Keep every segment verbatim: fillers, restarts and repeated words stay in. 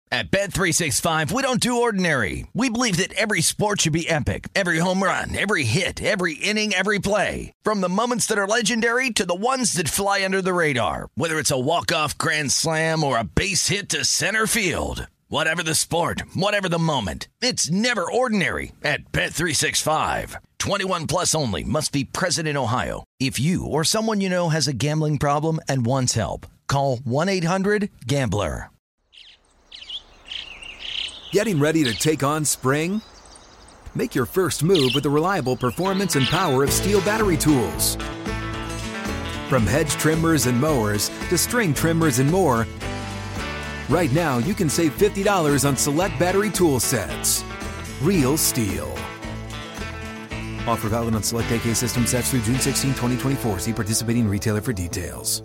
At Bet three sixty-five, we don't do ordinary. We believe that every sport should be epic. Every home run, every hit, every inning, every play. From the moments that are legendary to the ones that fly under the radar. Whether it's a walk-off grand slam or a base hit to center field. Whatever the sport, whatever the moment. It's never ordinary at Bet three sixty-five. twenty-one plus only. Must be present in Ohio. If you or someone you know has a gambling problem and wants help, call one eight hundred gambler. Getting ready to take on spring? Make your first move with the reliable performance and power of Steel battery tools. From hedge trimmers and mowers to string trimmers and more, right now you can save fifty dollars on select battery tool sets. Real Steel. Offer valid on select A K system sets through June sixteenth, twenty twenty-four. See participating retailer for details.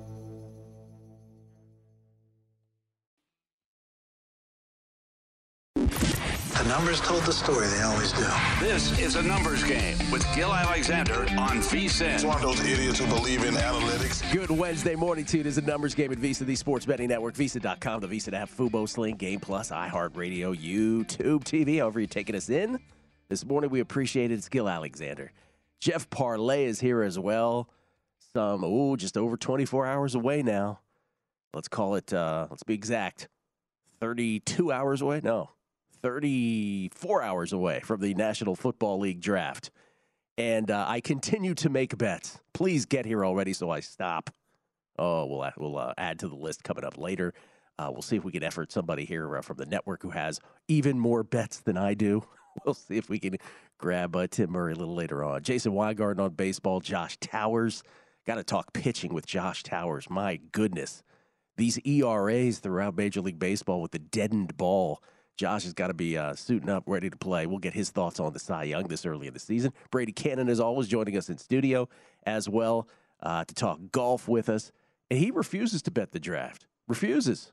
The numbers told the story, they always do. This is a numbers game with Gil Alexander on VSiN. It's one of those idiots who believe in analytics. Good Wednesday morning to you. It is a numbers game at VSiN, the Sports Betting Network, VSiN dot com, the VSiN app, Fubo, Sling, Game Plus, iHeartRadio, YouTube T V, however you're taking us in. This morning we appreciate it. It's Gil Alexander. Jeff Parlay is here as well. Some, ooh, just over twenty-four hours away now. Let's call it, uh, let's be exact, thirty-two hours away? No. thirty-four hours away from the National Football League draft. And uh, I continue to make bets. Please get here already so I stop. Oh, we'll, we'll uh, add to the list coming up later. Uh, we'll see if we can effort somebody here uh, from the network who has even more bets than I do. We'll see if we can grab uh, Tim Murray a little later on. Jason Weingarten on baseball. Josh Towers. Got to talk pitching with Josh Towers. My goodness. These E R As throughout Major League Baseball with the deadened ball. Josh has got to be uh, suiting up, ready to play. We'll get his thoughts on the Cy Young this early in the season. Brady Cannon, as always, joining us in studio as well uh, to talk golf with us. And he refuses to bet the draft. Refuses.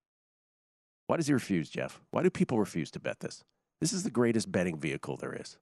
Why does he refuse, Jeff? Why do people refuse to bet this? This is the greatest betting vehicle there is.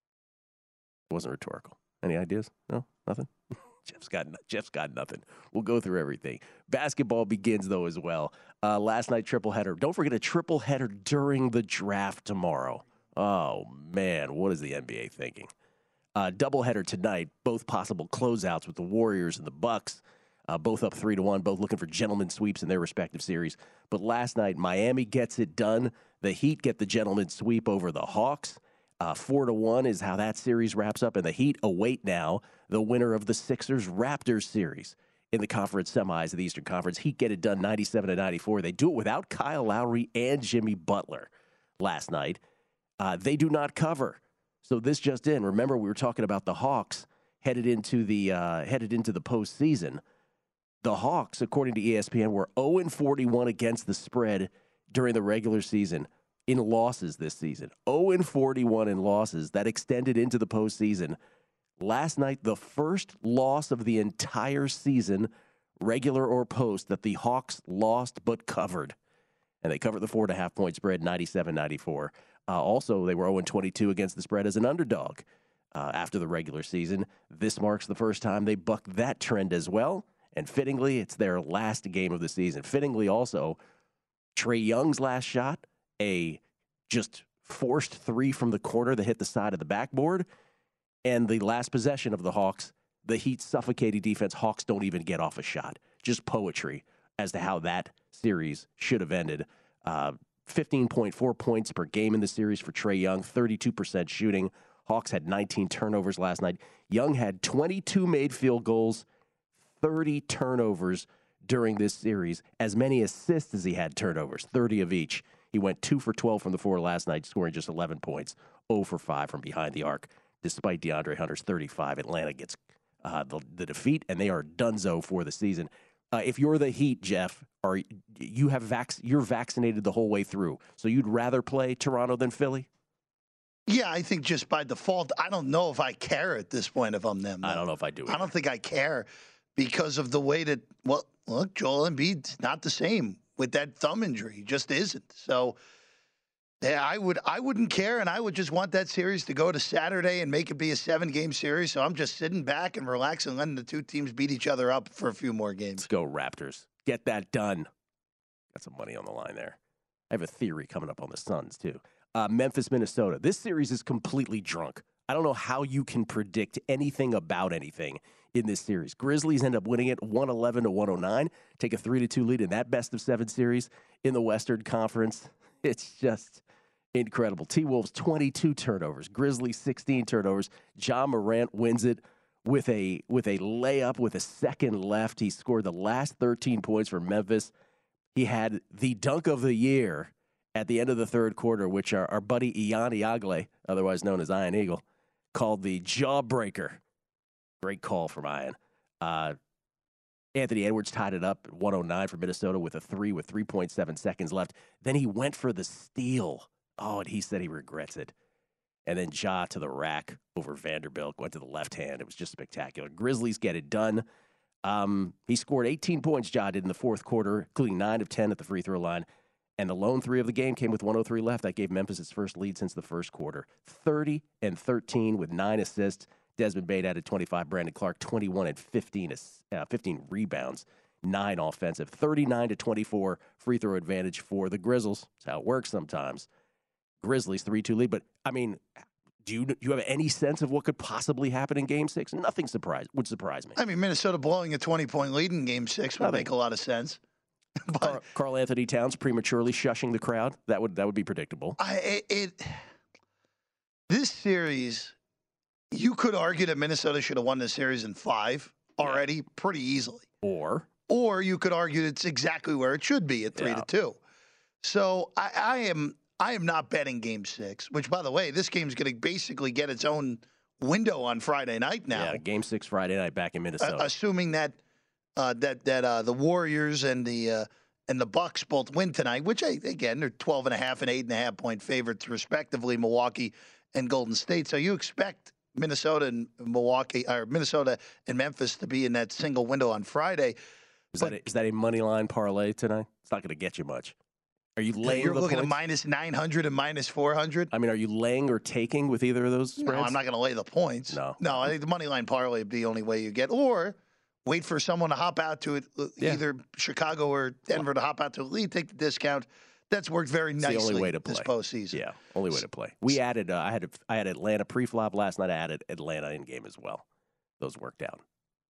It wasn't rhetorical. Any ideas? No? Nothing? Jeff's got Jeff's got nothing. We'll go through everything. Basketball begins, though, as well. Uh, last night, triple header. Don't forget a triple header during the draft tomorrow. Oh, man, what is the N B A thinking? Uh, double header tonight, both possible closeouts with the Warriors and the Bucks, uh, both up three to one, both looking for gentleman sweeps in their respective series. But last night, Miami gets it done. The Heat get the gentleman sweep over the Hawks. Uh, four to one is how that series wraps up, and the Heat await now the winner of the Sixers-Raptors series in the conference semis of the Eastern Conference. Heat get it done ninety-seven to ninety-four. They do it without Kyle Lowry and Jimmy Butler last night. Uh, they do not cover. So this just in. Remember, we were talking about the Hawks headed into the uh, headed into the postseason. The Hawks, according to E S P N, were oh and forty-one against the spread during the regular season in losses this season. oh and forty-one in losses. That extended into the postseason. Last night, the first loss of the entire season, regular or post, that the Hawks lost but covered. And they covered the four and a half point spread, ninety-seven ninety-four. Uh, also, they were oh and twenty-two against the spread as an underdog uh, after the regular season. This marks the first time they bucked that trend as well. And fittingly, it's their last game of the season. Fittingly also, Trae Young's last shot, a just forced three from the corner that hit the side of the backboard. And the last possession of the Hawks, the Heat's suffocating defense, Hawks don't even get off a shot. Just poetry as to how that series should have ended. Uh, fifteen point four points per game in the series for Trae Young, thirty-two percent shooting. Hawks had nineteen turnovers last night. Young had twenty-two made field goals, thirty turnovers during this series, as many assists as he had turnovers, thirty of each. He went two for twelve from the floor last night, scoring just eleven points, zero for five from behind the arc. Despite DeAndre Hunter's thirty-five, Atlanta gets uh, the, the defeat, and they are donezo for the season. Uh, if you're the Heat, Jeff, are you have vac- you're vaccinated the whole way through, so you'd rather play Toronto than Philly? Yeah, I think just by default. I don't know if I care at this point if I'm them. Though. I don't know if I do either. I don't think I care because of the way that, well, look, Joel Embiid's not the same with that thumb injury. He just isn't. So, yeah, I, would, I wouldn't care, and I would just want that series to go to Saturday and make it be a seven-game series. So I'm just sitting back and relaxing, letting the two teams beat each other up for a few more games. Let's go, Raptors. Get that done. Got some money on the line there. I have a theory coming up on the Suns, too. Uh, Memphis, Minnesota. This series is completely drunk. I don't know how you can predict anything about anything in this series. Grizzlies end up winning it one eleven to one oh nine, take a three to two lead in that best of seven series in the Western Conference. It's just incredible. T-Wolves, twenty-two turnovers. Grizzlies, sixteen turnovers. Ja Morant wins it with a with a layup with a second left. He scored the last thirteen points for Memphis. He had the dunk of the year at the end of the third quarter, which our, our buddy Ian Iagle, otherwise known as Ian Eagle, called the jawbreaker. Great call from Ian. Uh, Anthony Edwards tied it up at one oh nine for Minnesota with a three with three point seven seconds left. Then he went for the steal. Oh, and he said he regrets it. And then Ja to the rack over Vanderbilt, went to the left hand. It was just spectacular. Grizzlies get it done. Um, he scored eighteen points, Ja did, in the fourth quarter, including nine of ten at the free throw line. And the lone three of the game came with one oh three left. That gave Memphis its first lead since the first quarter. thirty and thirteen with nine assists. Desmond Bane added twenty-five. Brandon Clark, twenty-one and fifteen, uh, fifteen rebounds, nine offensive. thirty-nine to twenty-four free throw advantage for the Grizzlies. That's how it works sometimes. Grizzlies three two lead. But, I mean, do you, do you have any sense of what could possibly happen in Game six? Nothing surprise, would surprise me. I mean, Minnesota blowing a twenty-point lead in Game six would Nothing. make a lot of sense. But Karl Anthony Towns prematurely shushing the crowd. That would that would be predictable. I, it, it this series, you could argue that Minnesota should have won this series in five already, yeah. pretty easily. Or, or you could argue it's exactly where it should be at three yeah. to two. So I, I am I am not betting Game six. Which, by the way, this game's going to basically get its own window on Friday night now. Yeah, Game six Friday night back in Minnesota. Uh, assuming that. Uh, that that uh, the Warriors and the uh, and the Bucks both win tonight, which I, again they're twelve and a half and eight and a half point favorites respectively, Milwaukee and Golden State. So you expect Minnesota and Milwaukee or Minnesota and Memphis to be in that single window on Friday. Is but, that a, is that a money line parlay tonight? It's not going to get you much. Are you laying? You're the looking points? at minus nine hundred and minus four hundred. I mean, are you laying or taking with either of those spreads? No, I'm not going to lay the points. No, no. I think the money line parlay would be the only way you get, or wait for someone to hop out to it, yeah. either Chicago or Denver to hop out to a lead, take the discount. That's worked very it's nicely the only way to play. This postseason. Yeah, only way to play. We so, added. Uh, I had. I had Atlanta pre-flop last night. I added Atlanta in game as well. Those worked out.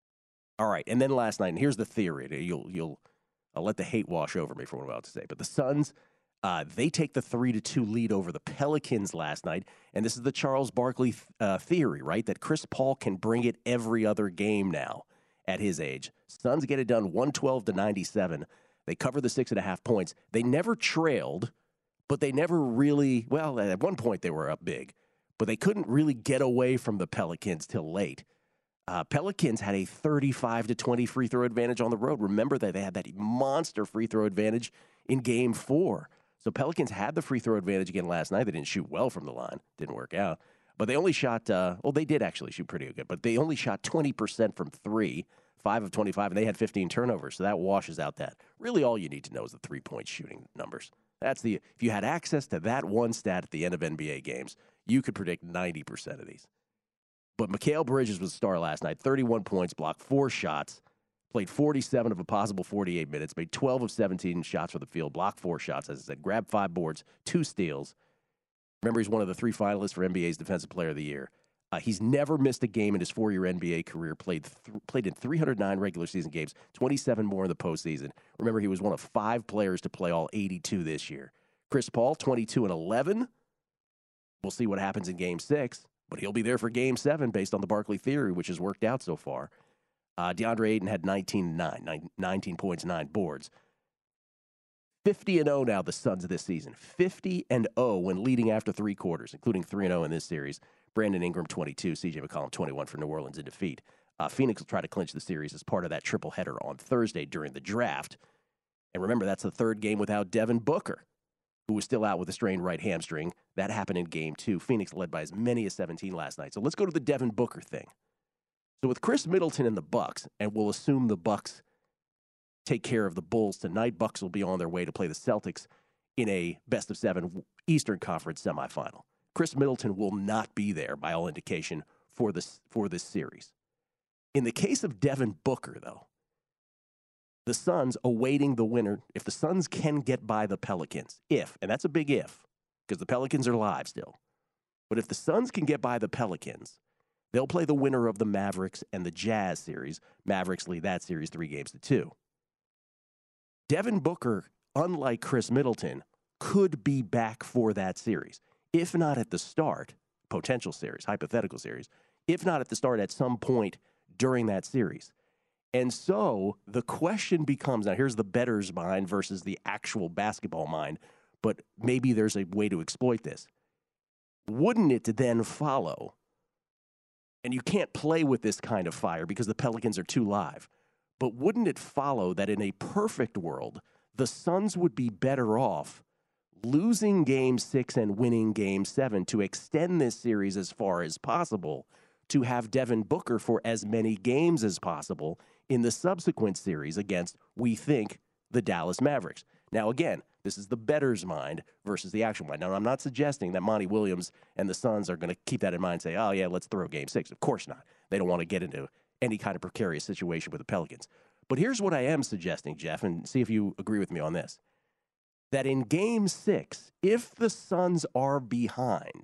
All right, and then last night. And here's the theory. You'll. You'll. I'll let the hate wash over me for what I'm about to say. But the Suns, uh, they take the three to two lead over the Pelicans last night, and this is the Charles Barkley uh, theory, right? That Chris Paul can bring it every other game now. At his age, Suns get it done one twelve to ninety-seven. They cover the six and a half points. They never trailed, but they never really, well, at one point they were up big, but they couldn't really get away from the Pelicans till late. Uh, Pelicans had a thirty-five to twenty free throw advantage on the road. Remember that they had that monster free throw advantage in game four. So Pelicans had the free throw advantage again last night. They didn't shoot well from the line. Didn't work out. But they only shot, uh, well, they did actually shoot pretty good, but they only shot twenty percent from three, five of twenty-five, and they had fifteen turnovers, so that washes out that. Really all you need to know is the three-point shooting numbers. That's the, if you had access to that one stat at the end of N B A games, you could predict ninety percent of these. But Mikal Bridges was the star last night, thirty-one points, blocked four shots, played forty-seven of a possible forty-eight minutes, made twelve of seventeen shots for the field, blocked four shots, as I said, grabbed five boards, two steals. Remember, he's one of the three finalists for N B A's Defensive Player of the Year. Uh, he's never missed a game in his four-year N B A career, played th- played in three hundred nine regular season games, twenty-seven more in the postseason. Remember, he was one of five players to play all eighty-two this year. Chris Paul, twenty-two and eleven. We'll see what happens in Game six, but he'll be there for Game seven based on the Barkley theory, which has worked out so far. Uh, DeAndre Ayton had nineteen and nine, nine, nineteen points, nine boards. fifty and oh now, the Suns this season. fifty and oh when leading after three quarters, including three and oh in this series. Brandon Ingram, twenty-two. C J McCollum, twenty-one for New Orleans in defeat. Uh, Phoenix will try to clinch the series as part of that triple header on Thursday during the draft. And remember, that's the third game without Devin Booker, who was still out with a strained right hamstring. That happened in game two. Phoenix led by as many as seventeen last night. So let's go to the Devin Booker thing. So with Chris Middleton and the Bucks, and we'll assume the Bucks take care of the Bulls tonight, Bucks will be on their way to play the Celtics in a best of seven Eastern Conference semifinal. Chris Middleton will not be there, by all indication, for this for this series. In the case of Devin Booker, though, the Suns awaiting the winner. If the Suns can get by the Pelicans, if, and that's a big if, because the Pelicans are live still. But if the Suns can get by the Pelicans, they'll play the winner of the Mavericks and the Jazz series. Mavericks lead that series three games to two. Devin Booker, unlike Chris Middleton, could be back for that series. If not at the start, potential series, hypothetical series, if not at the start, at some point during that series. And so the question becomes, now here's the bettor's mind versus the actual basketball mind, but maybe there's a way to exploit this. Wouldn't it then follow, and you can't play with this kind of fire because the Pelicans are too live, but wouldn't it follow that in a perfect world, the Suns would be better off losing game six and winning game seven to extend this series as far as possible, to have Devin Booker for as many games as possible in the subsequent series against, we think, the Dallas Mavericks. Now, again, this is the bettor's mind versus the actual mind. Now, I'm not suggesting that Monty Williams and the Suns are going to keep that in mind and say, oh, yeah, let's throw game six. Of course not. They don't want to get into any kind of precarious situation with the Pelicans. But here's what I am suggesting, Jeff, and see if you agree with me on this. That in game six, if the Suns are behind,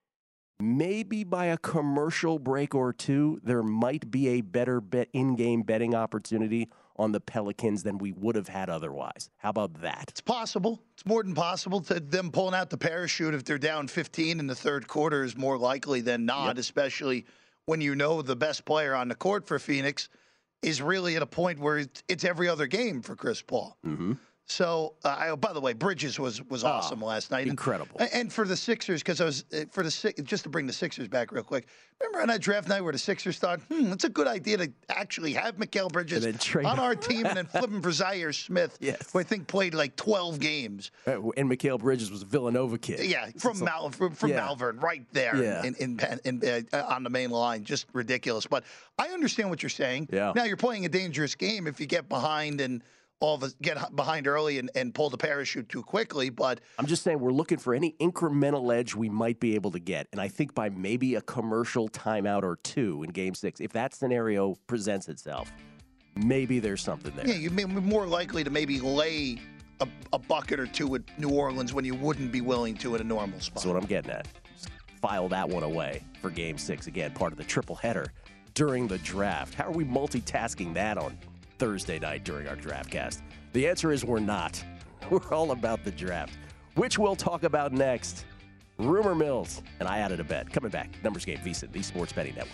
maybe by a commercial break or two, there might be a better bet in-game betting opportunity on the Pelicans than we would have had otherwise. How about that? It's possible. It's more than possible. To them pulling out the parachute if they're down fifteen in the third quarter is more likely than not, yep. Especially when you know the best player on the court for Phoenix is really at a point where it's every other game for Chris Paul. Mm-hmm. So, uh, I, by the way, Bridges was was oh, awesome last night. Incredible. And, and for the Sixers, because I was for the just to bring the Sixers back real quick. Remember on that draft night where the Sixers thought, hmm, it's a good idea to actually have Mikal Bridges on our team and then flip him for Zaire Smith, yes. who I think played like twelve games. And Mikal Bridges was a Villanova kid. Yeah, from Mal from, from yeah. Malvern, right there yeah. in in, in, in uh, on the main line, just ridiculous. But I understand what you're saying. Yeah. Now you're playing a dangerous game if you get behind and. all of us get behind early and, and pull the parachute too quickly, but I'm just saying we're looking for any incremental edge we might be able to get, and I think by maybe a commercial timeout or two in Game Six, if that scenario presents itself, maybe there's something there. Yeah, you'd be more likely to maybe lay a, a bucket or two with New Orleans when you wouldn't be willing to in a normal spot. That's what I'm getting at. Just file that one away for Game Six again, part of the triple header during the draft. How are we multitasking that on Thursday night during our DraftCast? The answer is we're not. We're all about the draft, which we'll talk about next. Rumor mills, and I added a bet. Coming back, Numbers Game, VSiN, the Sports Betting Network.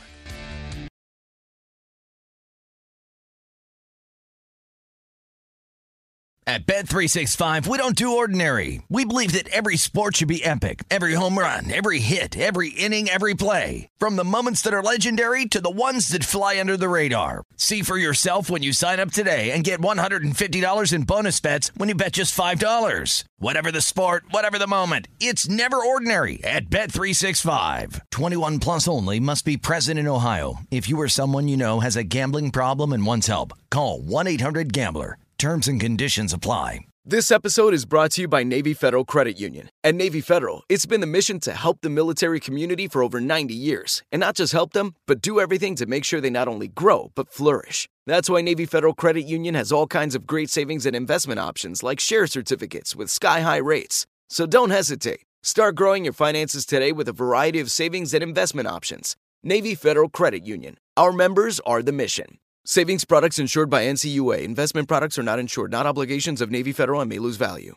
At Bet three sixty-five, we don't do ordinary. We believe that every sport should be epic. Every home run, every hit, every inning, every play. From the moments that are legendary to the ones that fly under the radar. See for yourself when you sign up today and get one hundred fifty dollars in bonus bets when you bet just five dollars. Whatever the sport, whatever the moment, it's never ordinary at Bet three sixty-five. twenty-one plus only. Must be present in Ohio. If you or someone you know has a gambling problem and wants help, call one eight hundred gambler. Terms and conditions apply. This episode is brought to you by Navy Federal Credit Union. At Navy Federal, it's been the mission to help the military community for over ninety years. And not just help them, but do everything to make sure they not only grow, but flourish. That's why Navy Federal Credit Union has all kinds of great savings and investment options like share certificates with sky-high rates. So don't hesitate. Start growing your finances today with a variety of savings and investment options. Navy Federal Credit Union. Our members are the mission. Savings products insured by N C U A. Investment products are not insured, not obligations of Navy Federal and may lose value.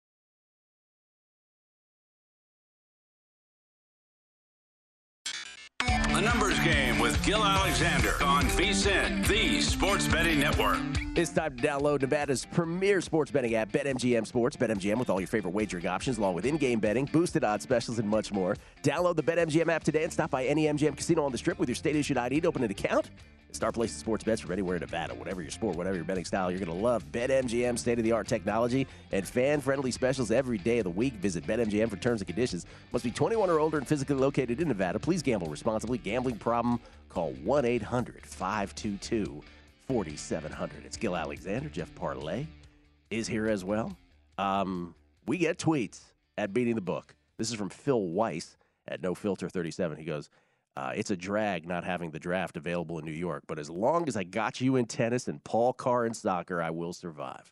The Numbers Game with Gil Alexander on VSiN, the Sports Betting Network. It's time to download Nevada's premier sports betting app, BetMGM Sports. BetMGM with all your favorite wagering options, along with in-game betting, boosted odds specials, and much more. Download the BetMGM app today and stop by any M G M casino on the Strip with your state-issued I D to open an account. Start placing sports bets from anywhere in Nevada. Whatever your sport, whatever your betting style, you're going to love BetMGM state-of-the-art technology and fan-friendly specials every day of the week. Visit BetMGM for terms and conditions. Must be twenty-one or older and physically located in Nevada. Please gamble responsibly. Gambling problem? Call one eight hundred five two two four seven zero zero. It's Gil Alexander. Jeff Parlay is here as well. Um, we get tweets at Beating the Book. This is from Phil Weiss at No Filter thirty-seven. He goes, Uh, it's a drag not having the draft available in New York, but as long as I got you in tennis and Paul Carr in soccer, I will survive.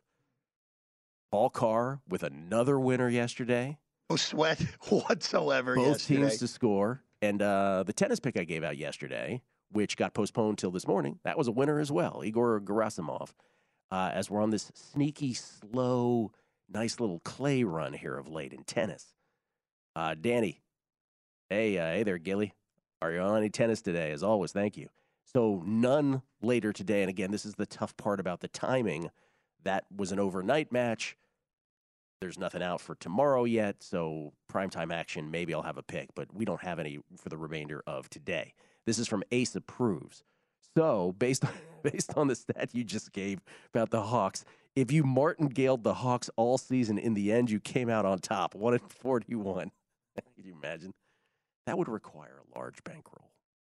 Paul Carr with another winner yesterday. No sweat whatsoever Both yesterday. teams to score. And uh, the tennis pick I gave out yesterday, which got postponed till this morning, that was a winner as well, Igor Gerasimov. Uh, as we're on this sneaky, slow, nice little clay run here of late in tennis. Uh, Danny, hey, uh, hey there, Gilly. Are you on any tennis today? As always, thank you. So none later today. And again, this is the tough part about the timing. That was an overnight match. There's nothing out for tomorrow yet, so primetime action, maybe I'll have a pick, but we don't have any for the remainder of today. This is from Ace Approves. So based on, based on the stat you just gave about the Hawks, if you martingaled the Hawks all season, in the end, you came out on top, one and forty-one. Can you imagine? That would require a large bankroll.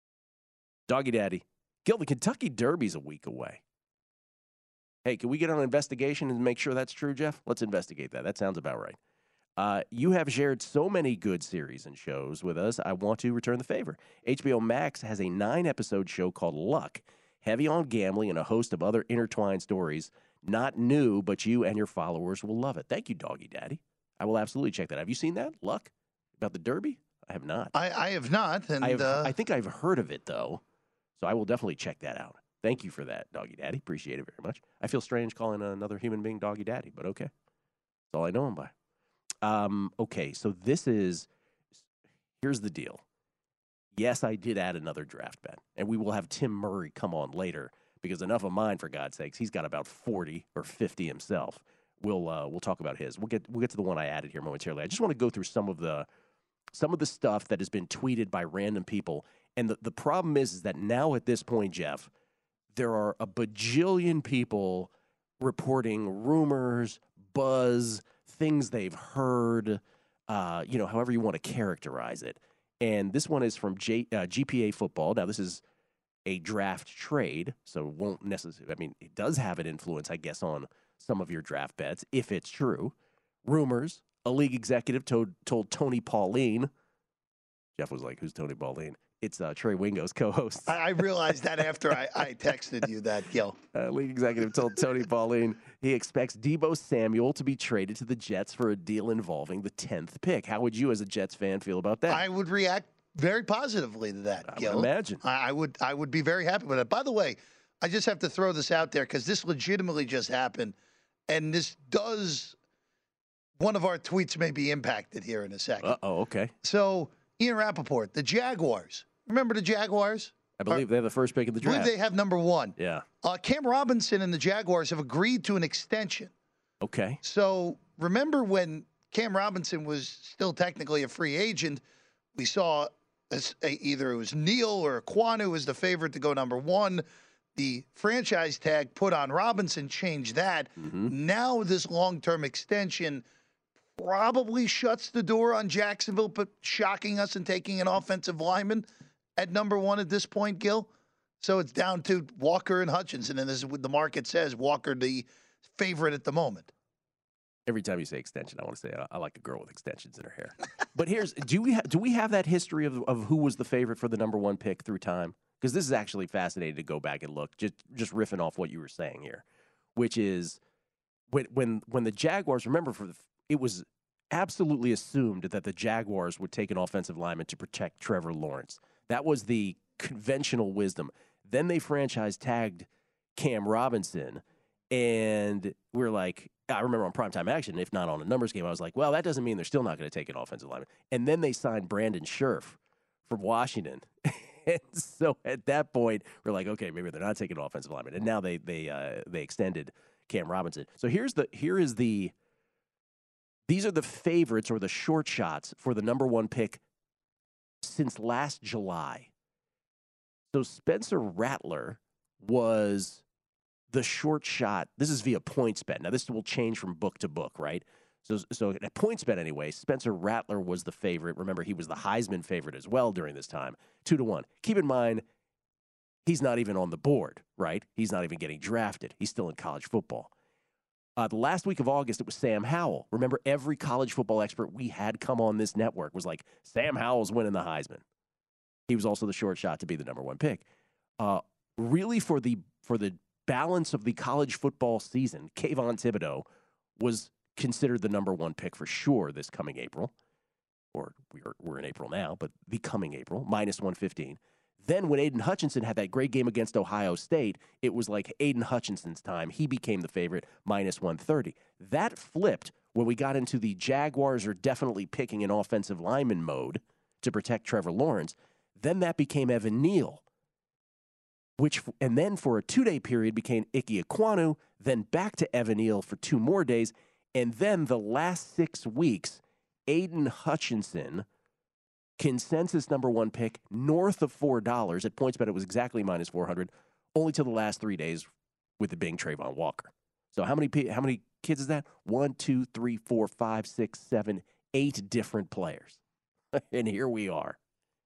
Doggy Daddy, Gil, the Kentucky Derby's a week away. Hey, can we get on an investigation and make sure that's true, Jeff? Let's investigate that. That sounds about right. Uh, you have shared so many good series and shows with us, I want to return the favor. H B O Max has a nine-episode show called Luck, heavy on gambling and a host of other intertwined stories. Not new, but you and your followers will love it. Thank you, Doggy Daddy. I will absolutely check that. Have you seen that, Luck, about the Derby? I have not. I, I have not. And I, have, uh, I think I've heard of it, though, so I will definitely check that out. Thank you for that, Doggy Daddy. Appreciate it very much. I feel strange calling another human being Doggy Daddy, but okay. That's all I know him by. Um, okay, so this is, here's the deal. Yes, I did add another draft bet, and we will have Tim Murray come on later, because enough of mine, for God's sakes. He's got about forty or fifty himself. We'll uh, we'll talk about his. We'll get we'll get to the one I added here momentarily. I just want to go through some of the some of the stuff that has been tweeted by random people, and the, the problem is, is that now at this point, Jeff, there are a bajillion people reporting rumors, buzz, things they've heard, uh, you know, however you want to characterize it. And this one is from J, uh, G P A Football. Now, this is a draft trade, so it won't necessarily, I mean, it does have an influence, I guess, on some of your draft bets, if it's true. Rumors, a league executive told, told Tony Pauline. Jeff was like, who's Tony Pauline? It's uh, Trey Wingo's co-host. I, I realized that after I, I texted you that, Gil. Uh, league executive told Tony Pauline he expects Deebo Samuel to be traded to the Jets for a deal involving the tenth pick. How would you, as a Jets fan, feel about that? I would react very positively to that, I Gil. would imagine. I, I would I would be very happy with it. By the way, I just have to throw this out there because this legitimately just happened, and this does, one of our tweets may be impacted here in a second. Uh-oh, okay. So, Ian Rappaport, the Jaguars. Remember the Jaguars? I believe Are, they have the first pick of the I draft. believe they have number one. Yeah. Uh, Cam Robinson and the Jaguars have agreed to an extension. Okay. So remember when Cam Robinson was still technically a free agent, we saw as a, either it was Neal or Kwanu was the favorite to go number one. The franchise tag put on Robinson changed that. Mm-hmm. Now this long-term extension probably shuts the door on Jacksonville, but shocking us and taking an offensive lineman at number one at this point, Gil. So it's down to Walker and Hutchinson, and this is what the market says, Walker the favorite at the moment. Every time you say extension, I want to say I, I like a girl with extensions in her hair. But here's, do we ha- do we have that history of of who was the favorite for the number one pick through time? Because this is actually fascinating to go back and look, just just riffing off what you were saying here, which is when when when the Jaguars, remember, for the, it was absolutely assumed that the Jaguars would take an offensive lineman to protect Trevor Lawrence. That was the conventional wisdom. Then they franchise tagged Cam Robinson, and we're like, I remember on Primetime Action, if not on a numbers game, I was like, well, that doesn't mean they're still not going to take an offensive lineman. And then they signed Brandon Scherf from Washington. And so at that point, we're like, okay, maybe they're not taking an offensive lineman. And now they they uh, they extended Cam Robinson. So here's the here is the these are the favorites or the short shots for the number one pick since last July. So Spencer Rattler was the short shot. This is via PointsBet. Now, this will change from book to book, right? So, so at PointsBet anyway, Spencer Rattler was the favorite. Remember, he was the Heisman favorite as well during this time, two to one. Keep in mind, he's not even on the board, right? He's not even getting drafted. He's still in college football. Uh, the last week of August, it was Sam Howell. Remember, every college football expert we had come on this network was like, Sam Howell's winning the Heisman. He was also the short shot to be the number one pick. Uh, really, for the for the balance of the college football season, Kayvon Thibodeau was considered the number one pick for sure this coming April. Or we're, we're in April now, but the coming April, minus one fifteen. Then when Aiden Hutchinson had that great game against Ohio State, it was like Aiden Hutchinson's time. He became the favorite, minus one thirty. That flipped when we got into the Jaguars are definitely picking an offensive lineman mode to protect Trevor Lawrence. Then that became Evan Neal, which, and then for a two-day period became Ike Ekwonu, then back to Evan Neal for two more days, and then the last six weeks, Aiden Hutchinson, consensus number one pick, north of four dollars. At PointsBet, it was exactly minus four hundred, only to the last three days with the big Trayvon Walker. So how many how many kids is that? One, two, three, four, five, six, seven, eight different players. And here we are.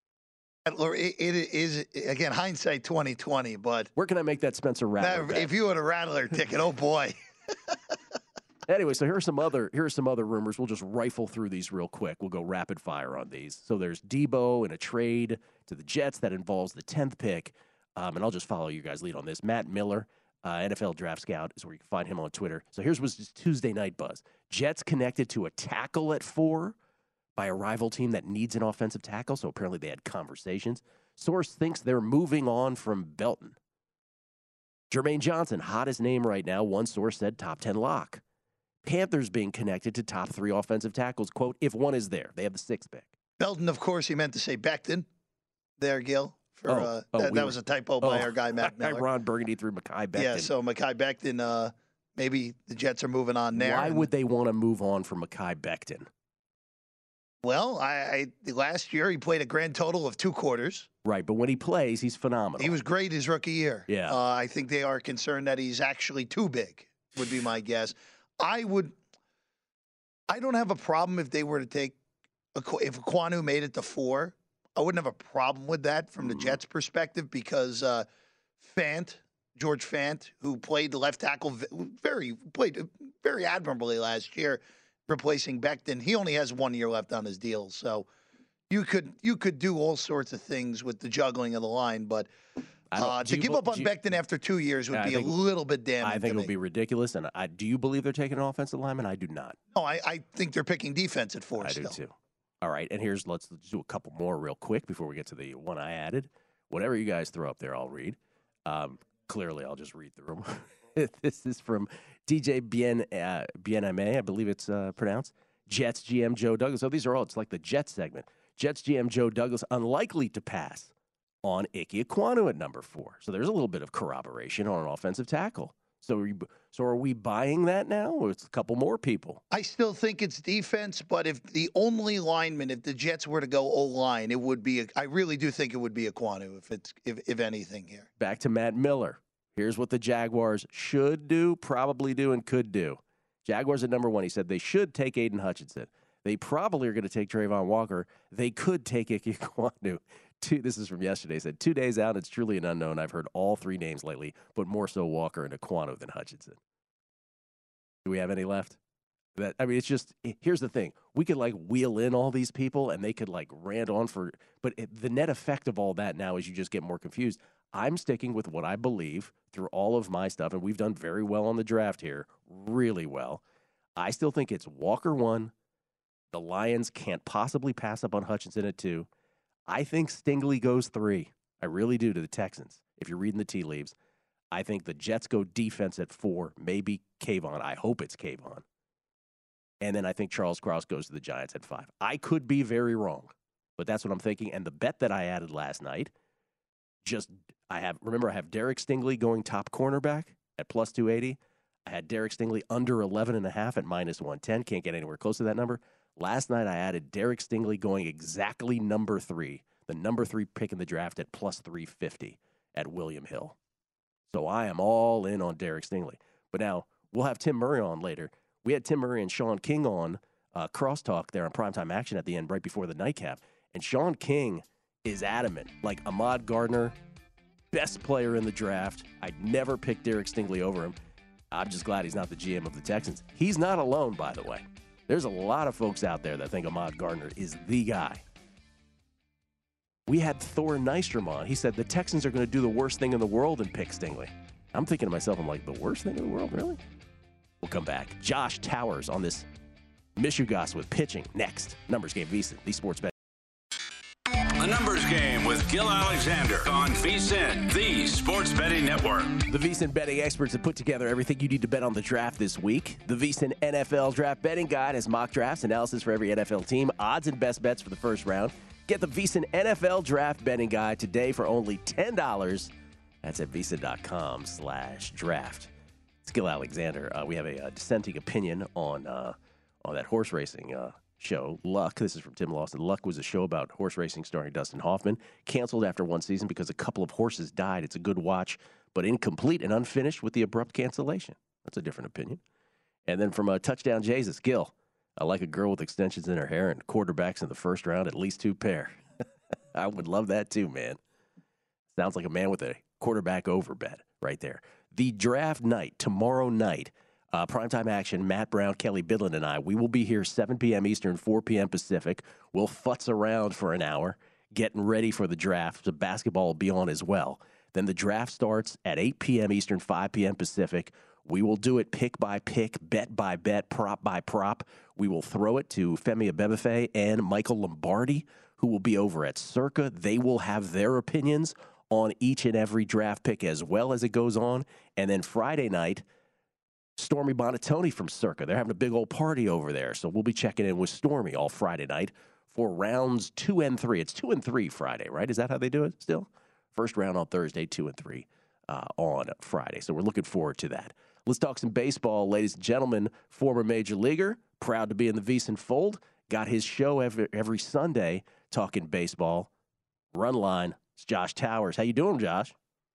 It, it is, again, hindsight twenty twenty, but where can I make that Spencer Rattler that, if you had a Rattler ticket, oh boy. Anyway, so here are some other here are some other rumors. We'll just rifle through these real quick. We'll go rapid fire on these. So there's Debo in a trade to the Jets that involves the tenth pick, um, and I'll just follow you guys' lead on this. Matt Miller, uh, N F L Draft Scout, is where you can find him on Twitter. So here's what's just Tuesday night buzz: Jets connected to a tackle at four by a rival team that needs an offensive tackle. So apparently they had conversations. Source thinks they're moving on from Belton. Jermaine Johnson, hottest name right now. One source said top ten lock. Panthers being connected to top three offensive tackles, quote, if one is there. They have the sixth pick. Belton, of course, he meant to say Becton there, Gil. For, oh, uh, oh, that, we that were, was a typo by oh, our guy, Matt Miller. Ron Burgundy through Mekhi Becton. Yeah, so Mekhi Becton, uh, maybe the Jets are moving on there. Why and, would they want to move on from Mekhi Becton? Well, I, I last year he played a grand total of two quarters. Right, but when he plays, he's phenomenal. He was great his rookie year. Yeah. Uh, I think they are concerned that he's actually too big, would be my guess. I would – I don't have a problem if they were to take – if Ekwonu made it to four. I wouldn't have a problem with that from the Jets' perspective because uh, Fant, George Fant, who played left tackle very played very admirably last year, replacing Becton. He only has one year left on his deal, so you could you could do all sorts of things with the juggling of the line, but uh, to give up on Becton after two years would be a little bit damning. I think it would be ridiculous. And I, do you believe they're taking an offensive lineman? I do not. No, I, I think they're picking defense at four. I still. do too. All right, and here's let's, let's do a couple more real quick before we get to the one I added. Whatever you guys throw up there, I'll read. Um, clearly, I'll just read through them. This is from D J Bien uh, Bien-Aimé, I believe it's uh, pronounced. Jets G M Joe Douglas. So these are all. It's like the Jets segment. Jets G M Joe Douglas unlikely to pass on Ike Ekwonu at number four. So there's a little bit of corroboration on an offensive tackle. So are, you, so are we buying that now, or it's a couple more people? I still think it's defense, but if the only lineman, if the Jets were to go O-line, it would be, a, I really do think it would be Ekwonu, if it's, if, if anything here. Back to Matt Miller. Here's what the Jaguars should do, probably do, and could do. Jaguars at number one, he said they should take Aiden Hutchinson. They probably are going to take Trayvon Walker. They could take Ike Ekwonu. Two, this is from yesterday. He said, two days out, it's truly an unknown. I've heard all three names lately, but more so Walker and Ekwonu than Hutchinson. Do we have any left? That I mean, it's just, here's the thing. We could, like, wheel in all these people, and they could, like, rant on for, but it, the net effect of all that now is you just get more confused. I'm sticking with what I believe through all of my stuff, and we've done very well on the draft here, really well. I still think it's Walker one. The Lions can't possibly pass up on Hutchinson at two. I think Stingley goes three. I really do, to the Texans. If you're reading the tea leaves, I think the Jets go defense at four, maybe Kayvon. I hope it's Kayvon. And then I think Charles Cross goes to the Giants at five. I could be very wrong, but that's what I'm thinking. And the bet that I added last night, just I have remember I have Derek Stingley going top cornerback at plus two eighty. I had Derek Stingley under eleven and a half at minus one ten. Can't get anywhere close to that number. Last night, I added Derek Stingley going exactly number three, the number three pick in the draft at plus three fifty at William Hill. So I am all in on Derek Stingley. But now, we'll have Tim Murray on later. We had Tim Murray and Sean King on uh, Crosstalk there on Primetime Action at the end, right before the nightcap. And Sean King is adamant, like Ahmad Gardner, best player in the draft. I'd never pick Derek Stingley over him. I'm just glad he's not the G M of the Texans. He's not alone, by the way. There's a lot of folks out there that think Ahmad Gardner is the guy. We had Thor Nystrom on. He said the Texans are going to do the worst thing in the world and pick Stingley. I'm thinking to myself, I'm like, the worst thing in the world? Really? We'll come back. Josh Towers on this Michigas with pitching next. Numbers Game VSiN, the Sports Bet. A Numbers Game with Gil Alexander on VSiN, the Sports Betting Network. The VSiN betting experts have put together everything you need to bet on the draft this week. The VSiN N F L Draft Betting Guide has mock drafts, analysis for every N F L team, odds and best bets for the first round. Get the VSiN N F L Draft Betting Guide today for only ten dollars. That's at VSiN.com slash draft. It's Gil Alexander. Uh, we have a, a dissenting opinion on uh, on that horse racing uh, show, Luck. This is from Tim Lawson. Luck was a show about horse racing starring Dustin Hoffman. Canceled after one season because a couple of horses died. It's a good watch, but incomplete and unfinished with the abrupt cancellation. That's a different opinion. And then from uh, Touchdown Jesus, Gil. I like a girl with extensions in her hair and quarterbacks in the first round, at least two pair. I would love that too, man. Sounds like a man with a quarterback over bet right there. The draft night, tomorrow night, uh, primetime action, Matt Brown, Kelly Bidlin, and I, we will be here seven p.m. Eastern, four p.m. Pacific. We'll futz around for an hour, getting ready for the draft. The basketball will be on as well. Then the draft starts at eight p.m. Eastern, five p.m. Pacific. We will do it pick by pick, bet by bet, prop by prop. We will throw it to Femi Abebefe and Michael Lombardi, who will be over at Circa. They will have their opinions on each and every draft pick as well as it goes on. And then Friday night, Stormy Bonatoni from Circa. They're having a big old party over there. So we'll be checking in with Stormy all Friday night for rounds two and three. It's two and three Friday, right? Is that how they do it still? First round on Thursday, two and three uh, on Friday. So we're looking forward to that. Let's talk some baseball, ladies and gentlemen. Former Major Leaguer, proud to be in the VSiN fold. Got his show every, every Sunday talking baseball. Run line. It's Josh Towers. How you doing, Josh?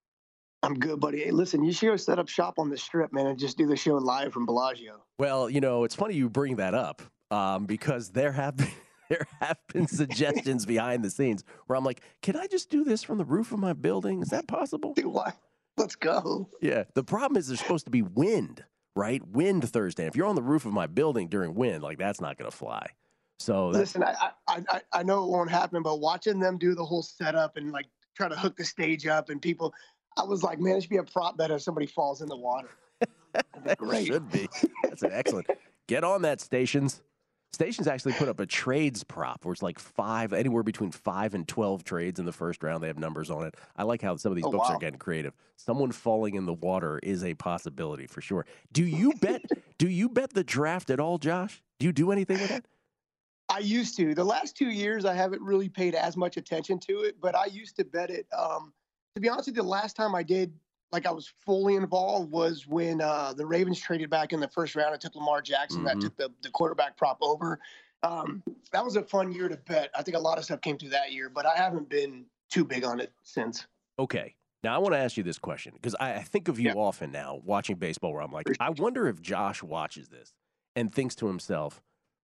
I'm good, buddy. Hey, listen, you should set up shop on the Strip, man, and just do the show live from Bellagio. Well, you know, it's funny you bring that up um, because there have been, there have been suggestions behind the scenes where I'm like, can I just do this from the roof of my building? Is that possible? Dude, why? Let's go. Yeah. The problem is there's supposed to be wind, right? Wind Thursday. If you're on the roof of my building during wind, like that's not going to fly. So that's... listen, I, I I know it won't happen, but watching them do the whole setup and like try to hook the stage up and people, I was like, man, it should be a prop bet if somebody falls in the water. That great. Should be. That's an excellent. Get on that, stations. Stations actually put up a trades prop where it's like five, anywhere between five and twelve trades in the first round. They have numbers on it. I like how some of these oh, books wow. are getting creative. Someone falling in the water is a possibility for sure. Do you bet? do you bet the draft at all, Josh? Do you do anything with that? I used to. The last two years, I haven't really paid as much attention to it, but I used to bet it. Um, to be honest with you, the last time I did, like I was fully involved, was when uh, the Ravens traded back in the first round and took Lamar Jackson. Mm-hmm. That took the, the quarterback prop over. Um, that was a fun year to bet. I think a lot of stuff came through that year, but I haven't been too big on it since. Okay. Now, I want to ask you this question because I, I think of you yeah. often now watching baseball where I'm like, I wonder if Josh watches this and thinks to himself,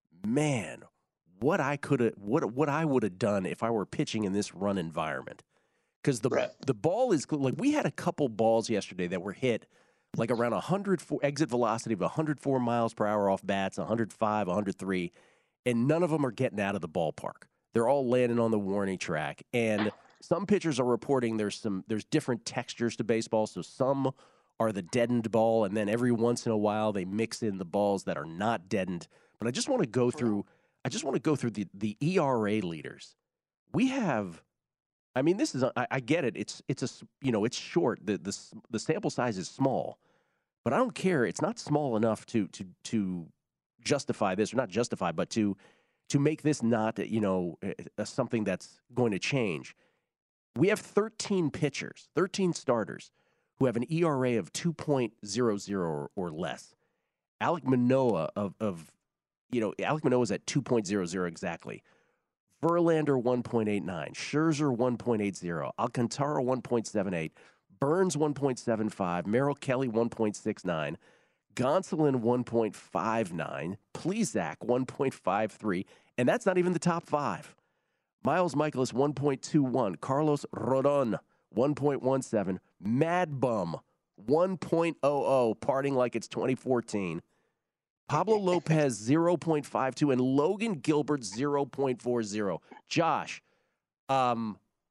man, what I could have, what what I would have done if I were pitching in this run environment. Because the right. the ball is like we had a couple balls yesterday that were hit like around one hundred four exit velocity of one hundred four miles per hour off bats, one hundred five, one hundred three, and none of them are getting out of the ballpark. They're all landing on the warning track, and some pitchers are reporting there's some there's different textures to baseball. So some are the deadened ball, and then every once in a while they mix in the balls that are not deadened. But I just want to go through. I just want to go through the the E R A leaders. We have. I mean, this is, I, I get it. It's, it's a, you know, it's short. The, the, the sample size is small, but I don't care. It's not small enough to, to, to justify this or not justify, but to, to make this not, you know, a, a, something that's going to change. We have thirteen pitchers, thirteen starters who have an E R A of two point oh oh or, or less. Alek Manoah of, of, you know, Alek Manoah is at two point oh oh exactly. Verlander, one point eight nine. Scherzer, one point eight oh. Alcantara, one point seven eight. Burns, one point seven five. Merrill Kelly, one point six nine. Gonsolin, one point five nine. Plesac, one point five three. And that's not even the top five. Miles Michaelis, one point two one. Carlos Rodon, one point one seven. Mad Bum, one point oh oh, parting like it's twenty fourteen. Pablo Lopez, zero point five two, and Logan Gilbert, zero point four oh. Josh, um,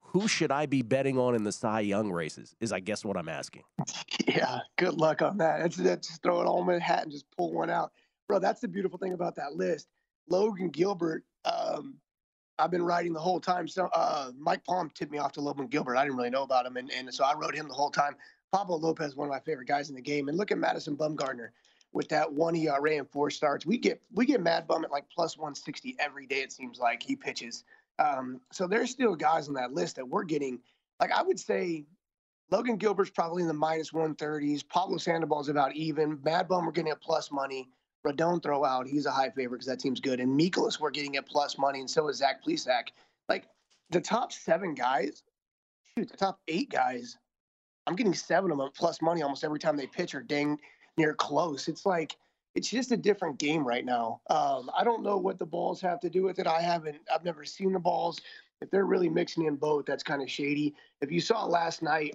who should I be betting on in the Cy Young races is, I guess, what I'm asking. Yeah, good luck on that. That's, that's just throw it all in my hat and just pull one out. Bro, that's the beautiful thing about that list. Logan Gilbert, um, I've been writing the whole time. So uh, Mike Palm tipped me off to Logan Gilbert. I didn't really know about him, and, and so I wrote him the whole time. Pablo Lopez, one of my favorite guys in the game. And look at Madison Bumgarner with that one E R A and four starts. We get we get Mad Bum at like plus one sixty every day, it seems like, he pitches. Um, so there's still guys on that list that we're getting. Like, I would say Logan Gilbert's probably in the minus one thirties. Pablo Sandoval's about even. Mad Bum, we're getting at plus money. Rodon throw out. He's a high favorite because that team's good. And Mikolas, we're getting at plus money, and so is Zach Plesac. Like, the top seven guys, shoot, the top eight guys, I'm getting seven of them plus money almost every time they pitch or dang near close. It's like, it's just a different game right now. Um, I don't know what the balls have to do with it. I haven't, I've never seen the balls. If they're really mixing in both, that's kind of shady. If you saw last night,